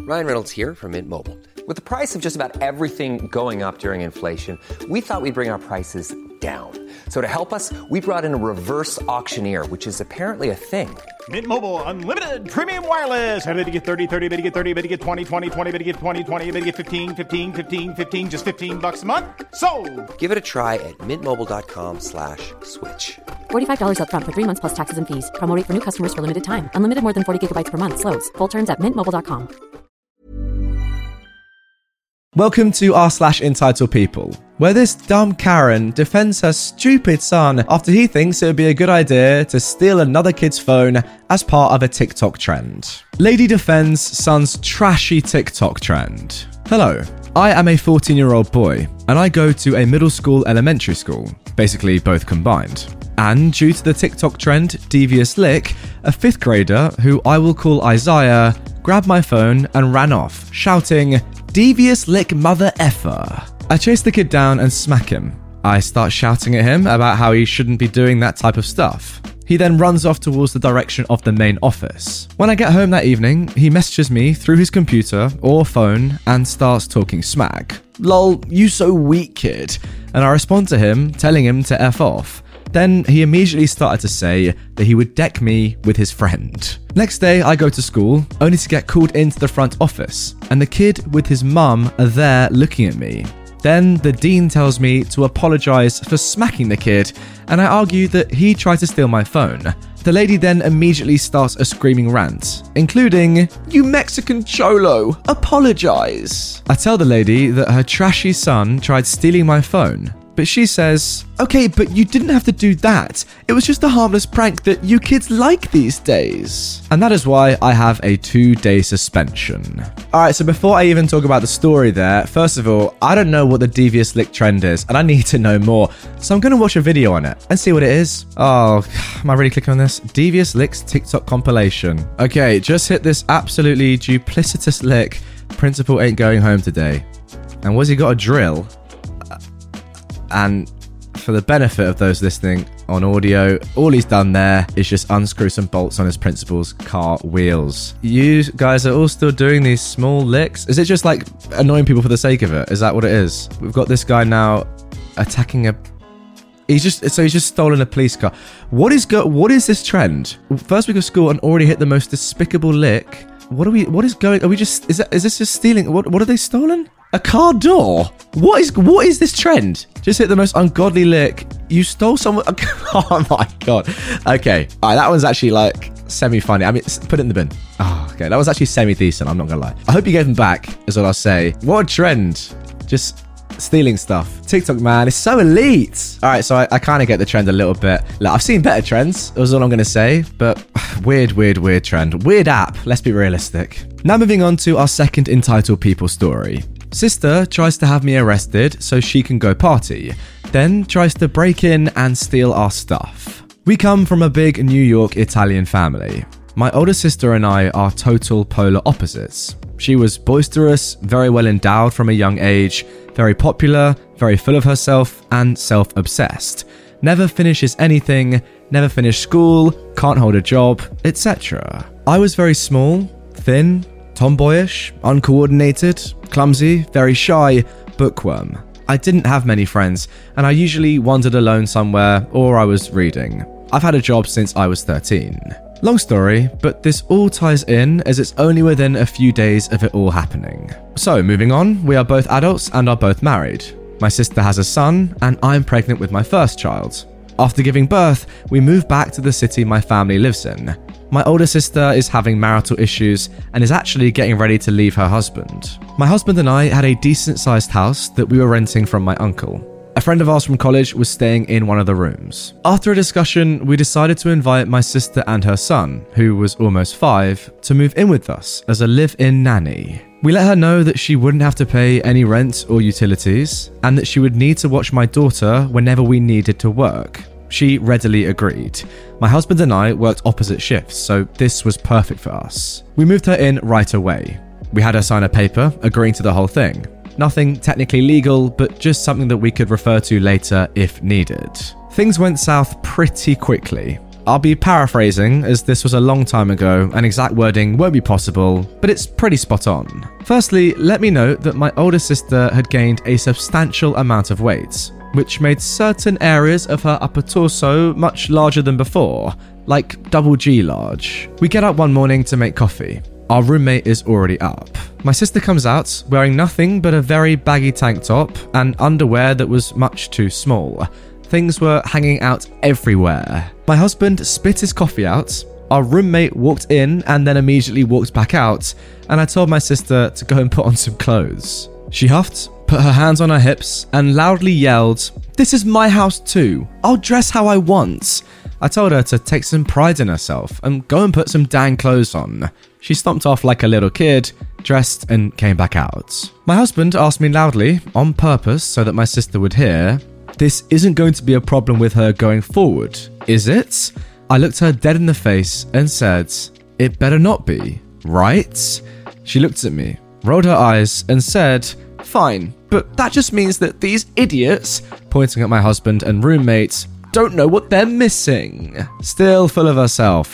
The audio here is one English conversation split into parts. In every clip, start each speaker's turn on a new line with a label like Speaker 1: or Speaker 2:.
Speaker 1: Ryan Reynolds here from Mint Mobile. With the price of just about everything going up during inflation, we thought we'd bring our prices down. So to help us, we brought in a reverse auctioneer, which is apparently a thing.
Speaker 2: Mint Mobile Unlimited Premium Wireless. How to get 30, 30, bit to get 30, bit to get 20, 20, 20, bit to get 20, 20, bit to get 15, 15, 15, 15, just $15 a month? Sold!
Speaker 1: Give it a try at mintmobile.com/switch.
Speaker 3: $45 up front for 3 months plus taxes and fees. Promo rate for new customers for limited time. Unlimited more than 40 gigabytes per month. Slows full terms at mintmobile.com.
Speaker 4: Welcome to r/entitled people, where this dumb Karen defends her stupid son after he thinks it would be a good idea to steal another kid's phone as part of a TikTok trend. Lady defends son's trashy TikTok trend. Hello, I am a 14-year-old boy, and I go to a middle school elementary school, basically both combined. And due to the TikTok trend Devious Lick, a 5th grader, who I will call Isaiah, grabbed my phone and ran off, shouting, "Devious Lick mother effer." I chase the kid down and smack him. I start shouting at him about how he shouldn't be doing that type of stuff. He then runs off towards the direction of the main office. When I get home that evening, he messages me through his computer or phone and starts talking smack. "Lol, you so weak, kid." And I respond to him, telling him to F off. Then he immediately started to say that he would deck me with his friend. Next day, I go to school, only to get called into the front office, and the kid with his mum are there looking at me. Then the dean tells me to apologise for smacking the kid, and I argue that he tried to steal my phone. The lady then immediately starts a screaming rant, including, "You Mexican cholo, apologise." I tell the lady that her trashy son tried stealing my phone, but she says, "Okay, but you didn't have to do that. It was just a harmless prank that you kids like these days." And that is why I have a 2-day suspension. Alright, so before I even talk about the story there, first of all, I don't know what the Devious Lick trend is, and I need to know more. So I'm going to watch a video on it and see what it is. Oh, am I really clicking on this? Devious Lick's TikTok compilation. Okay, just hit this absolutely duplicitous lick. Principal ain't going home today. And what's he got, a drill? And for the benefit of those listening on audio, all he's done there is just unscrew some bolts on his principal's car wheels. You guys are all still doing these small licks? Is it just like annoying people for the sake of it? Is that what it is? We've got this guy now attacking a... He's just stolen a police car. What is this trend? First week of school and already hit the most despicable lick. Are we just... Is this just stealing? What are they stolen? A car door? What is this trend? Just hit the most ungodly lick. You stole someone... Oh my god. Okay. Alright, that one's actually like semi-funny. I mean, put it in the bin. Oh, okay. That was actually semi-decent, I'm not gonna lie. I hope you gave them back, is what I'll say. What a trend. Just stealing stuff. TikTok, man, it's so elite. Alright, so I kind of get the trend a little bit. Like, I've seen better trends, is all I'm gonna say. But weird trend. Weird app. Let's be realistic. Now moving on to our second entitled people story. Sister tries to have me arrested so she can go party, then tries to break in and steal our stuff. We come from a big New York Italian family. My older sister and I are total polar opposites. She was boisterous, very well endowed from a young age, very popular, very full of herself, and self-obsessed. Never finishes anything, never finished school, can't hold a job, etc. I was very small, thin, tomboyish, uncoordinated, clumsy, very shy, bookworm. I didn't have many friends, and I usually wandered alone somewhere or I was reading. I've had a job since I was 13. Long story, but this all ties in as it's only within a few days of it all happening. So moving on, we are both adults and are both married. My sister has a son, and I'm pregnant with my first child. After giving birth, we moved back to the city my family lives in. My older sister is having marital issues and is actually getting ready to leave her husband. My husband and I had a decent-sized house that we were renting from my uncle. A friend of ours from college was staying in one of the rooms. After a discussion, we decided to invite my sister and her son, who was almost 5, to move in with us as a live-in nanny. We let her know that she wouldn't have to pay any rent or utilities, and that she would need to watch my daughter whenever we needed to work. She readily agreed. My husband and I worked opposite shifts, so this was perfect for us. We moved her in right away. We had her sign a paper agreeing to the whole thing. Nothing technically legal, but just something that we could refer to later if needed. Things went south pretty quickly. I'll be paraphrasing as this was a long time ago and exact wording won't be possible, but it's pretty spot on. Firstly, let me note that my older sister had gained a substantial amount of weight, which made certain areas of her upper torso much larger than before, like double G large. We get up one morning to make coffee. Our roommate is already up. My sister comes out wearing nothing but a very baggy tank top and underwear that was much too small. Things were hanging out everywhere. My husband spit his coffee out. Our roommate walked in and then immediately walked back out, and I told my sister to go and put on some clothes. She huffed, put her hands on her hips, and loudly yelled, "This is my house too. I'll dress how I want." I told her to take some pride in herself and go and put some dang clothes on. She stomped off like a little kid, dressed, and came back out. My husband asked me loudly, on purpose so that my sister would hear, "This isn't going to be a problem with her going forward, is it?" I looked her dead in the face and said, "It better not be, right?" She looked at me, rolled her eyes, and said, "Fine, but that just means that these idiots," pointing at my husband and roommate, "don't know what they're missing." Still full of herself.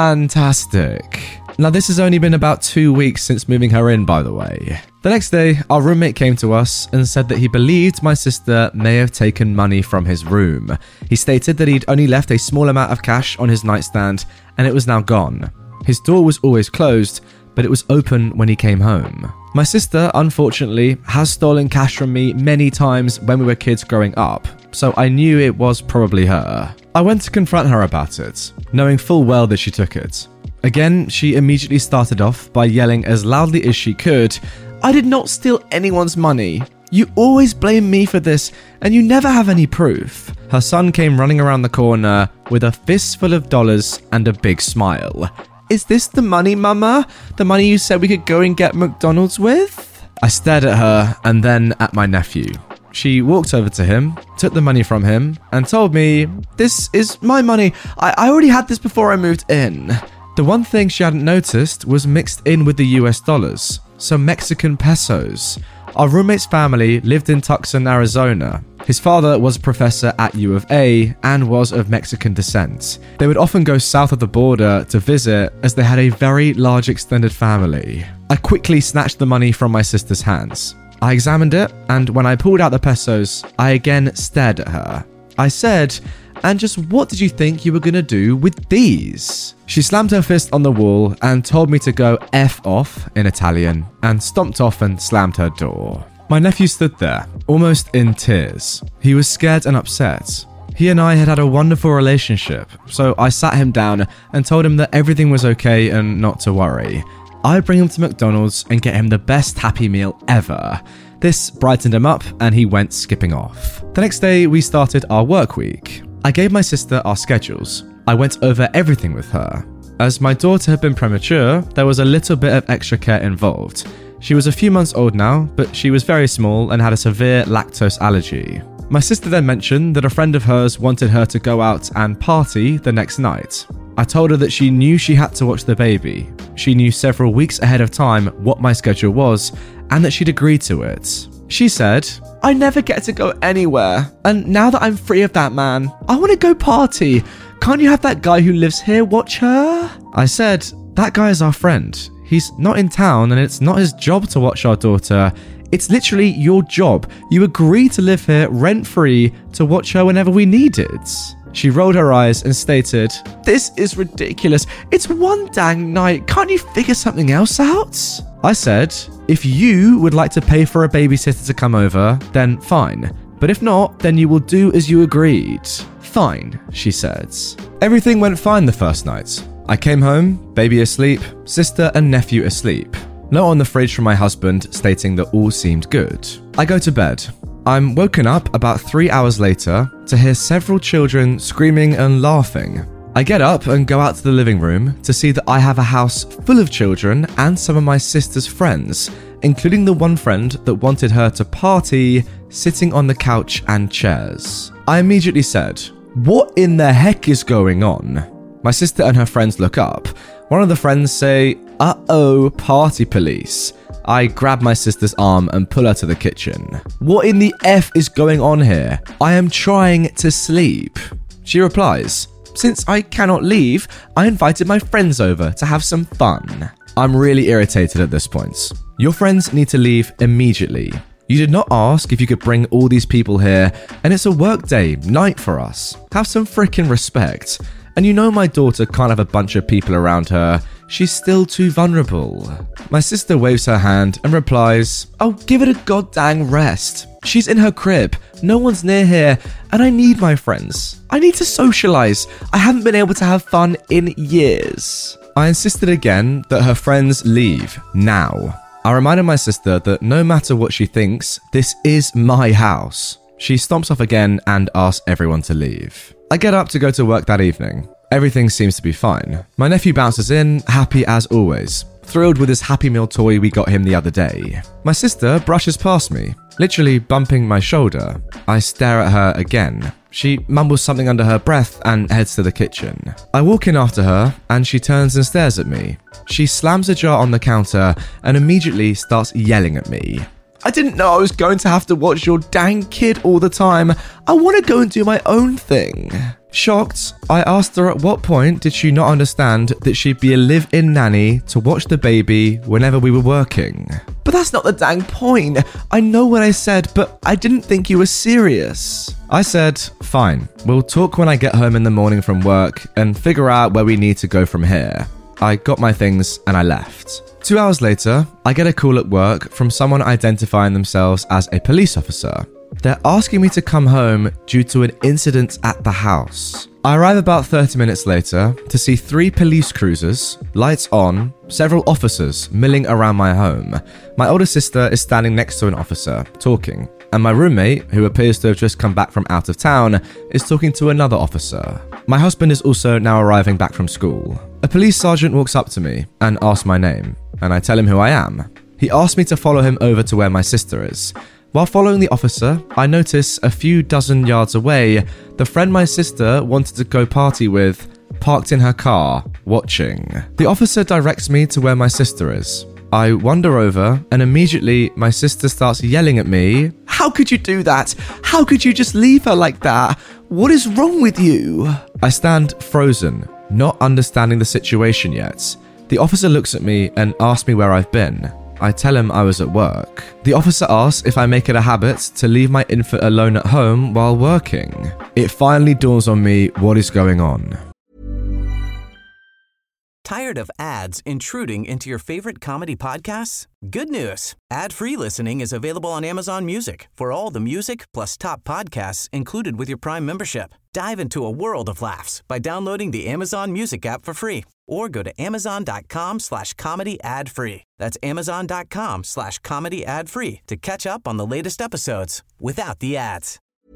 Speaker 4: Fantastic. Now, this has only been about 2 weeks since moving her in, by the way. The next day, our roommate came to us and said that he believed my sister may have taken money from his room. He stated that he'd only left a small amount of cash on his nightstand and it was now gone. His door was always closed, but it was open when he came home. My sister, unfortunately, has stolen cash from me many times when we were kids growing up, so I knew it was probably her. I went to confront her about it, knowing full well that she took it. Again, she immediately started off by yelling as loudly as she could, "I did not steal anyone's money. You always blame me for this, and you never have any proof." Her son came running around the corner with a fistful of dollars and a big smile. "Is this the money, Mama? The money you said we could go and get McDonald's with?" I stared at her and then at my nephew. She walked over to him, took the money from him, and told me, "This is my money. I already had this before I moved in." The one thing she hadn't noticed was mixed in with the US dollars, some Mexican pesos. Our roommate's family lived in Tucson, Arizona. His father was a professor at U of A and was of Mexican descent. They would often go south of the border to visit as they had a very large extended family. I quickly snatched the money from my sister's hands. I examined it, and when I pulled out the pesos, I again stared at her. I said, "And just what did you think you were going to do with these?" She slammed her fist on the wall and told me to go F off in Italian and stomped off and slammed her door. My nephew stood there, almost in tears. He was scared and upset. He and I had had a wonderful relationship, so I sat him down and told him that everything was okay and not to worry. I'd bring him to McDonald's and get him the best Happy Meal ever. This brightened him up and he went skipping off. The next day, we started our work week. I gave my sister our schedules. I went over everything with her. As my daughter had been premature, there was a little bit of extra care involved. She was a few months old now, but she was very small and had a severe lactose allergy. My sister then mentioned that a friend of hers wanted her to go out and party the next night. I told her that she knew she had to watch the baby. She knew several weeks ahead of time what my schedule was and that she'd agreed to it. She said, "I never get to go anywhere, and now that I'm free of that man, I want to go party. Can't you have that guy who lives here watch her?" I said, "That guy is our friend. He's not in town and it's not his job to watch our daughter. It's literally your job. You agree to live here rent-free to watch her whenever we need it." She rolled her eyes and stated, "This is ridiculous. It's one dang night. Can't you figure something else out?" I said, "If you would like to pay for a babysitter to come over, then fine. But if not, then you will do as you agreed." "Fine," she said. Everything went fine the first night. I came home, baby asleep, sister and nephew asleep. Note on the fridge from my husband stating that all seemed good. I go to bed. I'm woken up about 3 hours later to hear several children screaming and laughing. I get up and go out to the living room to see that I have a house full of children and some of my sister's friends, including the one friend that wanted her to party, sitting on the couch and chairs. I immediately said, "What in the heck is going on?" My sister and her friends look up. One of the friends say, "Uh-oh, party police." I grab my sister's arm and pull her to the kitchen. "What in the F is going on here? I am trying to sleep." She replies, since I cannot leave, I invited my friends over to have some fun. I'm really irritated at this point. Your friends need to leave immediately. You did not ask if you could bring all these people here, and it's a workday night for us. Have some freaking respect. And you know my daughter can't have a bunch of people around her. She's still too vulnerable. My sister waves her hand and replies, "Oh, give it a goddamn rest. She's in her crib, no one's near here, and I need my friends. I need to socialize. I haven't been able to have fun in years." I insisted again that her friends leave now. I reminded my sister that no matter what she thinks, this is my house. She stomps off again and asks everyone to leave. I get up to go to work that evening. Everything seems to be fine. My nephew bounces in, happy as always, thrilled with his Happy Meal toy we got him the other day. My sister brushes past me, literally bumping my shoulder. I stare at her again. She mumbles something under her breath and heads to the kitchen. I walk in after her and she turns and stares at me. She slams a jar on the counter and immediately starts yelling at me. "I didn't know I was going to have to watch your dang kid all the time. I want to go and do my own thing." Shocked, I asked her at what point did she not understand that she'd be a live-in nanny to watch the baby whenever we were working. "But that's not the dang point. I know what I said, but I didn't think you were serious." I said, "Fine, we'll talk when I get home in the morning from work and figure out where we need to go from here." I got my things and I left. 2 hours later, I get a call at work from someone identifying themselves as a police officer. They're asking me to come home due to an incident at the house. I arrive about 30 minutes later to see 3 police cruisers, lights on, several officers milling around my home. My older sister is standing next to an officer, talking, and my roommate, who appears to have just come back from out of town, is talking to another officer. My husband is also now arriving back from school. A police sergeant walks up to me and asks my name, and I tell him who I am. He asks me to follow him over to where my sister is. While following the officer, I notice a few dozen yards away, the friend my sister wanted to go party with, parked in her car, watching. The officer directs me to where my sister is. I wander over, and immediately my sister starts yelling at me, "How could you do that? How could you just leave her like that? What is wrong with you?" I stand frozen, not understanding the situation yet. The officer looks at me and asks me where I've been. I tell him I was at work. The officer asks if I make it a habit to leave my infant alone at home while working. It finally dawns on me what is going on.
Speaker 5: Tired of ads intruding into your favorite comedy podcasts? Good news. Ad-free listening is available on Amazon Music for all the music plus top podcasts included with your Prime membership. Dive into a world of laughs by downloading the Amazon Music app for free or go to amazon.com/comedy ad-free. That's amazon.com/comedy ad-free to catch up on the latest episodes without the ads.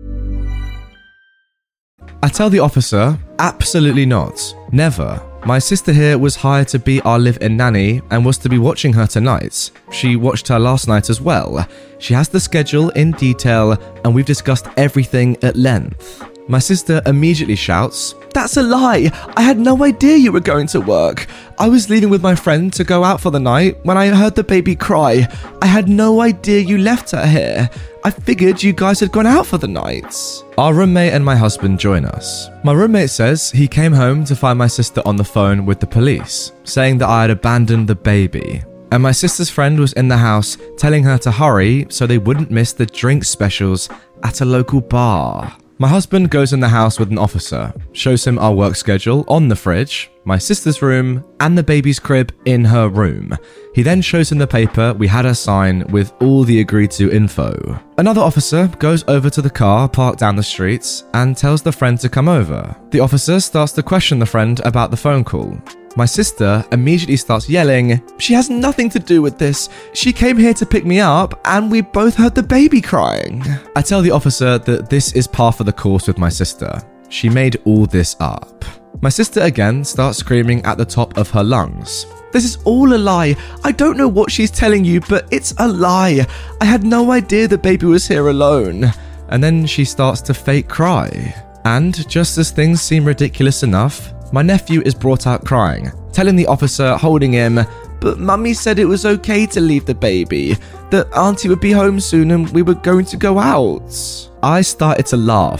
Speaker 4: I tell the officer, absolutely not. Never. My sister here was hired to be our live-in nanny and was to be watching her tonight. She watched her last night as well. She has the schedule in detail and we've discussed everything at length. My sister immediately shouts, "That's a lie! I had no idea you were going to work. I was leaving with my friend to go out for the night when I heard the baby cry. I had no idea you left her here. I figured you guys had gone out for the night." Our roommate and my husband join us. My roommate says he came home to find my sister on the phone with the police, saying that I had abandoned the baby. And my sister's friend was in the house telling her to hurry so they wouldn't miss the drink specials at a local bar. My husband goes in the house with an officer, shows him our work schedule on the fridge, my sister's room, and the baby's crib in her room. He then shows him the paper we had her sign with all the agreed to info. Another officer goes over to the car parked down the street and tells the friend to come over. The officer starts to question the friend about the phone call. My sister immediately starts yelling, "She has nothing to do with this. She came here to pick me up and we both heard the baby crying." I tell the officer that this is par for the course with my sister. She made all this up. My sister again starts screaming at the top of her lungs. "This is all a lie. I don't know what she's telling you, but it's a lie. I had no idea the baby was here alone." And then she starts to fake cry. And just as things seem ridiculous enough, my nephew is brought out crying, telling the officer holding him, "But Mummy said it was okay to leave the baby, that Auntie would be home soon and we were going to go out." I started to laugh.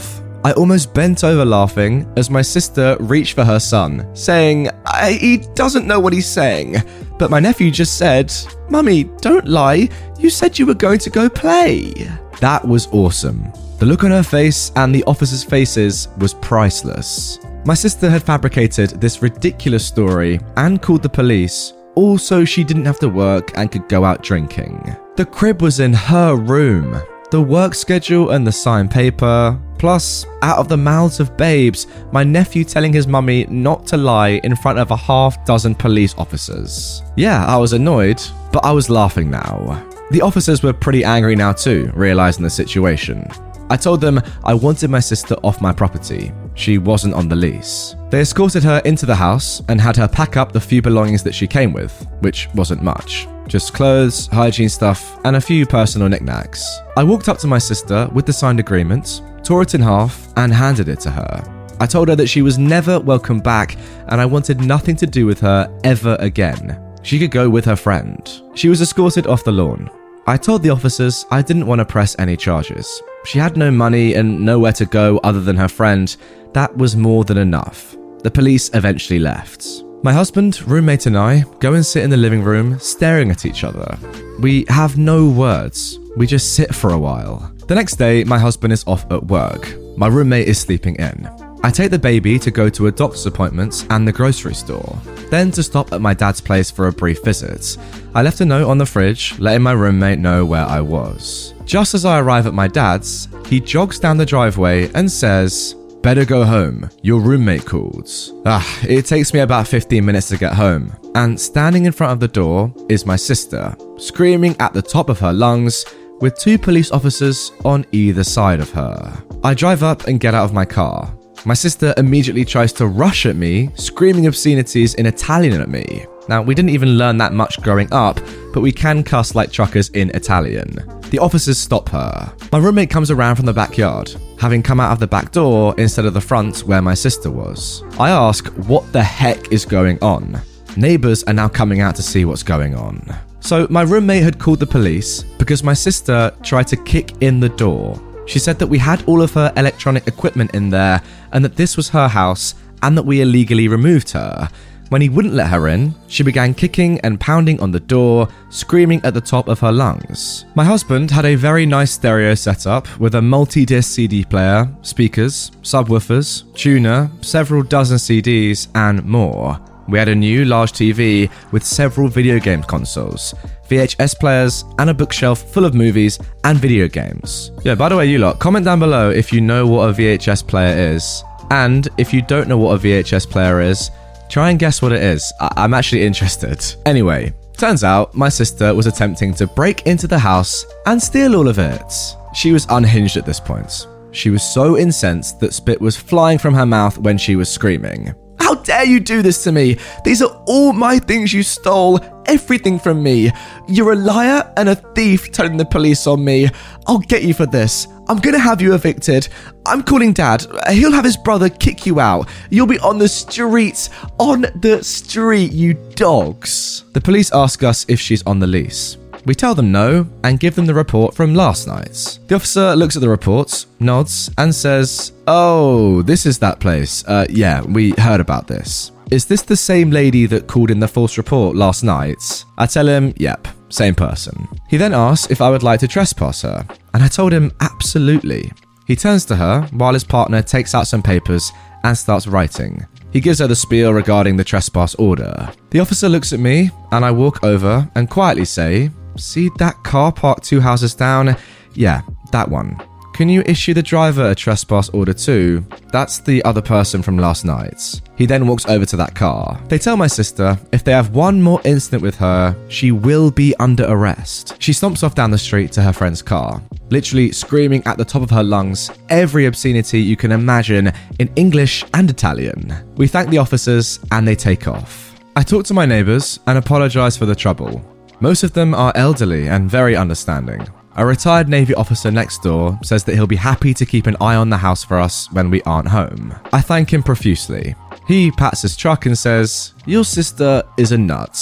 Speaker 4: I almost bent over laughing as my sister reached for her son, saying, he doesn't know what he's saying. But my nephew just said, "Mummy, don't lie. You said you were going to go play." That was awesome. The look on her face and the officers' faces was priceless. My sister had fabricated this ridiculous story and called the police, all so she didn't have to work and could go out drinking. The crib was in her room. The work schedule and the signed paper, plus, out of the mouths of babes, my nephew telling his mummy not to lie in front of a half-dozen police officers. Yeah, I was annoyed, but I was laughing now. The officers were pretty angry now too, realizing the situation. I told them I wanted my sister off my property. She wasn't on the lease. They escorted her into the house and had her pack up the few belongings that she came with, which wasn't much. Just clothes, hygiene stuff, and a few personal knickknacks. I walked up to my sister with the signed agreement, tore it in half, and handed it to her. I told her that she was never welcome back and I wanted nothing to do with her ever again. She could go with her friend. She was escorted off the lawn. I told the officers I didn't want to press any charges. She had no money and nowhere to go other than her friend. That was more than enough. The police eventually left. My husband, roommate, and I go and sit in the living room staring at each other. We have no words. We just sit for a while. The next day, my husband is off at work. My roommate is sleeping in. I take the baby to go to a doctor's appointment and the grocery store, then to stop at my dad's place for a brief visit. I left a note on the fridge letting my roommate know where I was. Just as I arrive at my dad's, he jogs down the driveway and says, "Better go home, your roommate called." It takes me about 15 minutes to get home, and standing in front of the door is my sister, screaming at the top of her lungs, with 2 police officers on either side of her. I drive up and get out of my car. My sister immediately tries to rush at me, screaming obscenities in Italian at me. Now, we didn't even learn that much growing up, but we can cuss like truckers in Italian. The officers stop her. My roommate comes around from the backyard, having come out of the back door instead of the front where my sister was. I ask what the heck is going on. Neighbours are now coming out to see what's going on. So my roommate had called the police because my sister tried to kick in the door. She said that we had all of her electronic equipment in there and that this was her house and that we illegally removed her. When he wouldn't let her in, she began kicking and pounding on the door, screaming at the top of her lungs. My husband had a very nice stereo setup with a multi-disc CD player, speakers, subwoofers, tuner, several dozen CDs, and more. We had a new large TV with several video game consoles, VHS players, and a bookshelf full of movies and video games. Yeah, by the way, you lot, comment down below if you know what a VHS player is. And if you don't know what a VHS player is, try and guess what it is. I'm actually interested. Anyway, turns out my sister was attempting to break into the house and steal all of it. She was unhinged at this point. She was so incensed that spit was flying from her mouth when she was screaming. "How dare you do this to me? These are all my things you stole. Everything from me. You're a liar and a thief telling the police on me. I'll get you for this. I'm gonna have you evicted. I'm calling Dad. He'll have his brother kick you out. You'll be on the streets. On the street, you dogs." The police ask us if she's on the lease. We tell them no and give them the report from last night. The officer looks at the report, nods, and says, "Oh, this is that place. Yeah, we heard about this. Is this the same lady that called in the false report last night?" I tell him, yep, same person. He then asks if I would like to trespass her, and I told him absolutely. He turns to her while his partner takes out some papers and starts writing. He gives her the spiel regarding the trespass order. The officer looks at me, and I walk over and quietly say, "See that car parked 2 houses down? Yeah, that one. Can you issue the driver a trespass order too? That's the other person from last night." He then walks over to that car. They tell my sister if they have one more incident with her, she will be under arrest. She stomps off down the street to her friend's car, literally screaming at the top of her lungs every obscenity you can imagine in English and Italian. We thank the officers and they take off. I talk to my neighbours and apologise for the trouble. Most of them are elderly and very understanding. A retired Navy officer next door says that he'll be happy to keep an eye on the house for us when we aren't home. I thank him profusely. He pats his truck and says, "Your sister is a nut."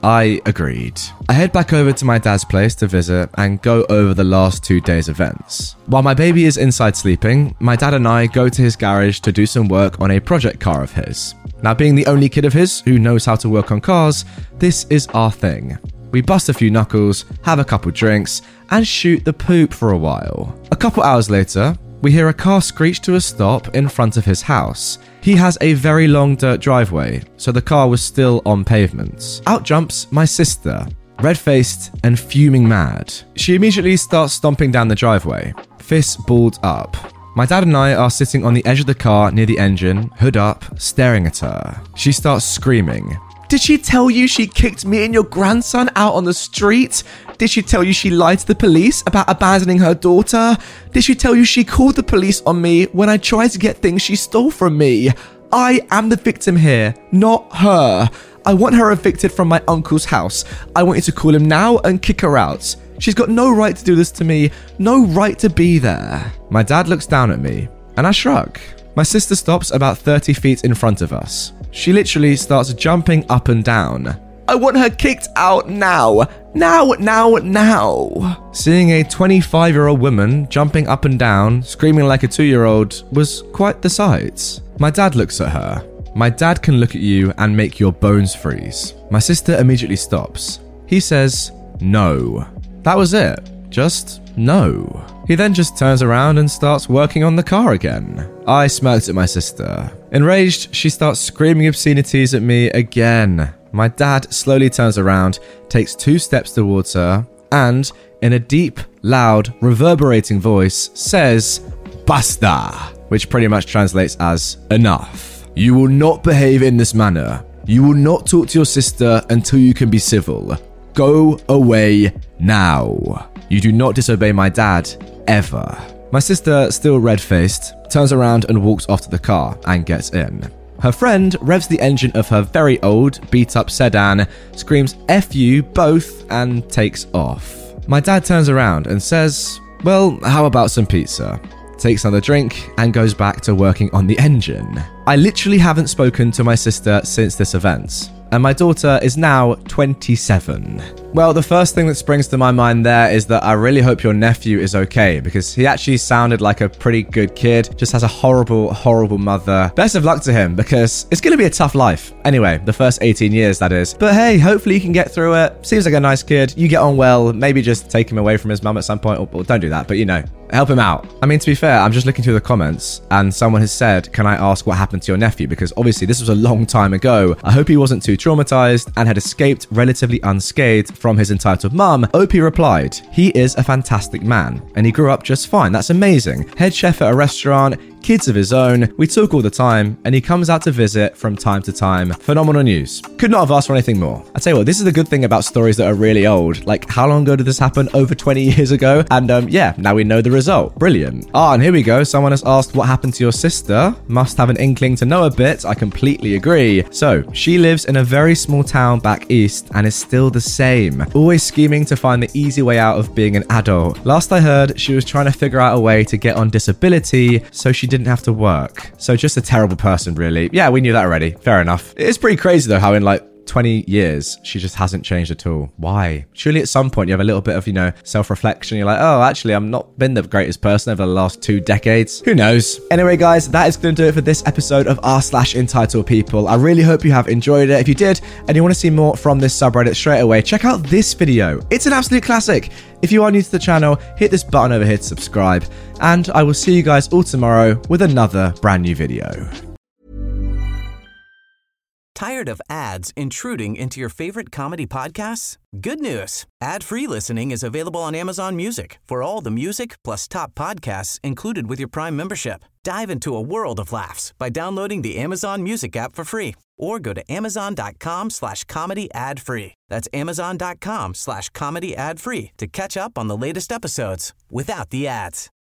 Speaker 4: I agreed. I head back over to my dad's place to visit and go over the last 2 days' events. While my baby is inside sleeping, my dad and I go to his garage to do some work on a project car of his. Now, being the only kid of his who knows how to work on cars, this is our thing. We bust a few knuckles, have a couple drinks, and shoot the poop for a while. A couple hours later, we hear a car screech to a stop in front of his house. He has a very long dirt driveway, so the car was still on pavement. Out jumps my sister, red-faced and fuming mad. She immediately starts stomping down the driveway, fists balled up. My dad and I are sitting on the edge of the car near the engine, hood up, staring at her. She starts screaming. Did she tell you she kicked me and your grandson out on the street? Did she tell you she lied to the police about abandoning her daughter? Did she tell you she called the police on me when I tried to get things she stole from me? I am the victim here, not her. I want her evicted from my uncle's house. I want you to call him now and kick her out. She's got no right to do this to me, no right to be there. My dad looks down at me, and I shrug. My sister stops about 30 feet in front of us. She literally starts jumping up and down. I want her kicked out now. Now. Seeing a 25-year-old woman jumping up and down, screaming like a 2-year-old, was quite the sight. My dad looks at her. My dad can look at you and make your bones freeze. My sister immediately stops. He says, no. That was it. Just no. He then just turns around and starts working on the car again. I smirked at my sister. Enraged, she starts screaming obscenities at me again. My dad slowly turns around, takes 2 steps towards her, and, in a deep, loud, reverberating voice, says, Basta, which pretty much translates as, enough. You will not behave in this manner. You will not talk to your sister until you can be civil. Go away now. You do not disobey my dad, ever. My sister, still red-faced, turns around and walks off to the car and gets in. Her friend revs the engine of her very old, beat-up sedan, screams F you both, and takes off. My dad turns around and says, well, how about some pizza? Takes another drink and goes back to working on the engine. I literally haven't spoken to my sister since this event, and my daughter is now 27. Well, the first thing that springs to my mind there is that I really hope your nephew is okay, because he actually sounded like a pretty good kid, just has a horrible, horrible mother. Best of luck to him, because it's going to be a tough life. Anyway, the first 18 years, that is. But hey, hopefully you can get through it. Seems like a nice kid. You get on well. Maybe just take him away from his mum at some point, or don't do that, but you know, help him out. I mean, to be fair, I'm just looking through the comments, and someone has said, can I ask what happened to your nephew? Because obviously this was a long time ago. I hope he wasn't too traumatized and had escaped relatively unscathed from his entitled mum. OP replied, he is a fantastic man, and he grew up just fine. That's amazing. Head chef at a restaurant, kids of his own, we talk all the time, and he comes out to visit from time to time. Phenomenal news. Could not have asked for anything more. I tell you what, this is the good thing about stories that are really old. Like, how long ago did this happen? Over 20 years ago? And yeah, now we know the result. Brilliant. And here we go. Someone has asked what happened to your sister. Must have an inkling to know a bit. I completely agree. So, she lives in a very small town back east and is still the same. Always scheming to find the easy way out of being an adult. Last I heard, she was trying to figure out a way to get on disability so she didn't have to work. So just a terrible person, really. Yeah, we knew that already. Fair enough. It's pretty crazy, though, how in like 20 years, she just hasn't changed at all. Why? Surely at some point you have a little bit of, you know, self-reflection. You're like, oh, actually, I'm not been the greatest person over the last 2 decades. Who knows? Anyway, guys, that is going to do it for this episode of r/entitled people. I really hope you have enjoyed it. If you did, and you want to see more from this subreddit straight away, check out this video. It's an absolute classic. If you are new to the channel, hit this button over here to subscribe, and I will see you guys all tomorrow with another brand new video.
Speaker 5: Tired of ads intruding into your favorite comedy podcasts? Good news. Ad-free listening is available on Amazon Music for all the music plus top podcasts included with your Prime membership. Dive into a world of laughs by downloading the Amazon Music app for free or go to amazon.com/comedy ad-free. That's amazon.com/comedy ad-free to catch up on the latest episodes without the ads.